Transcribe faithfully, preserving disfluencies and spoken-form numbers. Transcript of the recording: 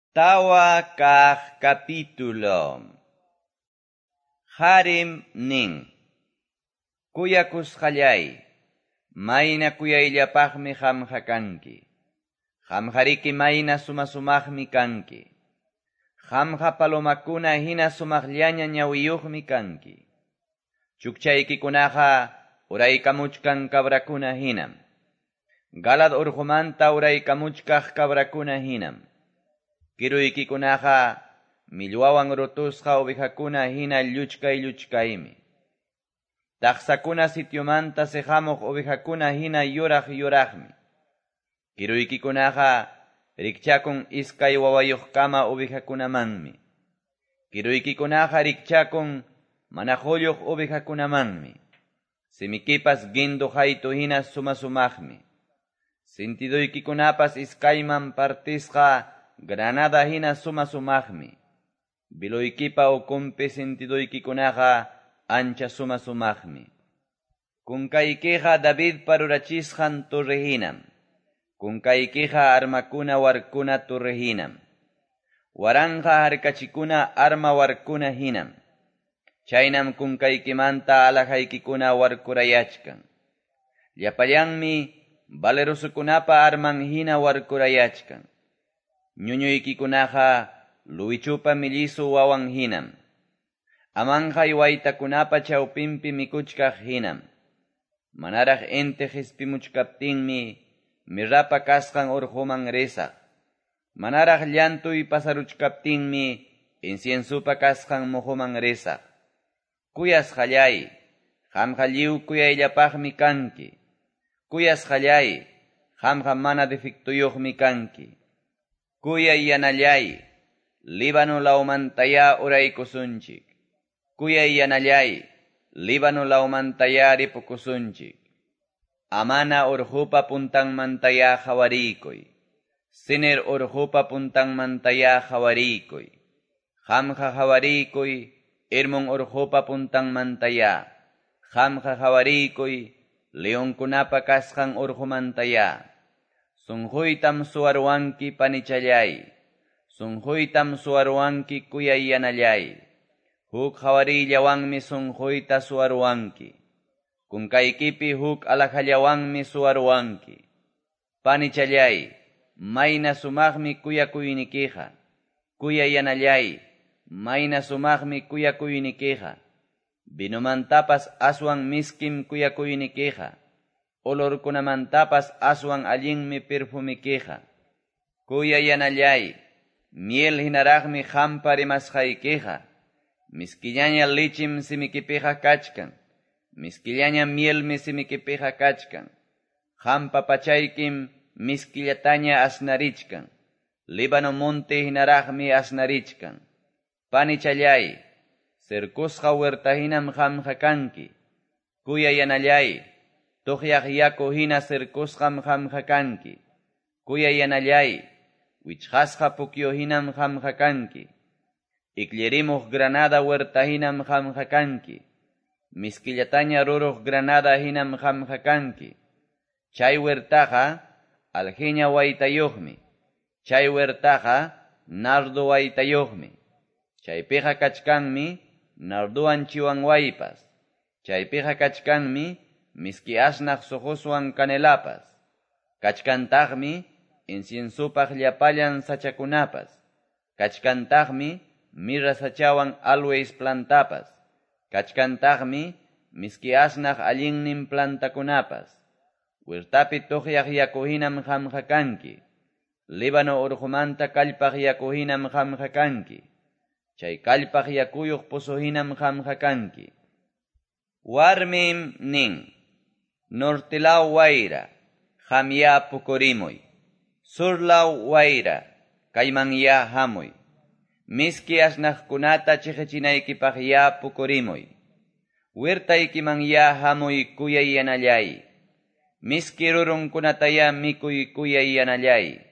Tawa kah capítulo. Harim nin. Kuyakus hallay. Mayna kuyayllapaqmi hamqa kanki. Hamqariki mayna sumasumaqmi kanki. Hamqa palomakuna hina sumaqllaña ñawiyuqmi kanki. Chukchaykikunaqa uraykamuchkan cabrakuna hinam. Galad urqumanta uraykamuchkaq cabrakuna hinam. Kiruykikunaqa millwawan rutusqa ovejakuna hina lluchkay lluchkaymi. Taqsakuna sitiumanta sehamuq ovejakuna hina yuraq yuraqmi. Kiruykikunaqa rikchakun iskay wawayuqkama ovejakunamanmi. Kiruykikunaqa rikchakun mana quyuq ovejakunamanmi. Simikipas guindu haytu hina sumasumaqmi. Sintiduykikunapas iskayman partisqa granada hina sumasumaqmi. Biluykipa ukumpi sintiduykikunaqa ancha sumasumaqmi. Kunkaykiqa David parurachisqan turri hinam. Kunkaykiqa armakuna warkuna turri hinam. Waranqa harkachikuna arma warkuna hinam. Chaynam kunkaykimanta alajaykikuna warkurayachkan. Llapallanmi valerosukunapa arman hina warkurayachkan. Ñuñuykikunaqa luichupa millisu wawan hinam. Amanqay waytakunapa chawpinpi mikuchkaq hinam. Manaraq ente hispimuchkaptinmi mirapa kasqan urquman risaq. Manaraq llantuy pasaruchkaptinmi inciensupa kasqan muhuman risaq. Kuyas hallay, hamqa lliw kuyayllapaqmi kanki. Kuyas hallay, hamqa mana defectuyuqmi kanki. Kuyay yanallay, Líbano laumantaya uraykusunchik. Kuyay yanallay, Líbano laumantaya ripukusunchik. Amana urhupa puntanmantaya hawarikuy. Siner urhupa puntanmantaya hawarikuy. Hamqa hawarikuy, Irmun urhupa puntanmantaya. Hamqa hawarikuy, Leonkunapa kasqan urhumantaya. Sunjuytam suarwanki panichallay. Sunjuytam suarwanki kuyay yanallay. Huk hawarillawanmi sunjuyta suarwanki. Kunkaykipi huk alajallawanmi suarwanki. Panichallay, mayna sumaqmi kuyakuynikiqa. Kuyay yanallay, mayna sumaqmi kuyakuynikiqa. Binumantapas aswan miskim kuyakuynikiqa. Olorkunamantapas aswan allinmi perfumikiqa. Kuyay yanallay, miel hinaraqmi hampa rimasqaykiqa. Miskillaña lichim simikipiqa kachkan. Miskillaña mielmi simikipiqa kachkan. Hampa pachaykim miskillataña asnarichkan. Líbano monte hinaraqmi asnarichkan. Panichallay, cercusqa huerta hinam hamqa kanki. Kuyay yanallay, Tuqyaq yaku hina cercusqam hamqa kanki. Kuyay yanallay, wichqasqa pukyu hinam hamqa kanki. Iklerimuq granada huerta hinam hamqa kanki. Miskillataña ruruq granada hinam hamqa kanki. Chay huertaqa aljeña waytayuqmi. Chay huertaqa nardo waytayuqmi. Chaypiqa kachkanmi narduan chiwan waypas. Chaypiqa kachkanmi miski asnaq suhuswan canelapas. Kachkantaqmi inciensupaq llapallan sachakunapas. Kachkantaqmi mirra sachawan always plantapas. Kachkantaqmi miski asnaq allinnin plantakunapas. Huertapi tuqyaq yakuhinam hamqa kanki. Líbano urqumanta kallpaq yakuhinam hamqa kanki. Chay kallpaq yakuyuq pusuhinam hamqa kanki. Warmim nin. Nortilaw wayra, hamya pukurimuy. Surlaw wayra, kayman ya hamuy. Miski asnaqkunata chihechinaykipaq ya pukurimuy. Huertaykiman ya hamuy kuyay yanallay. Miski rurunkunata ya mikuy kuyay yanallay.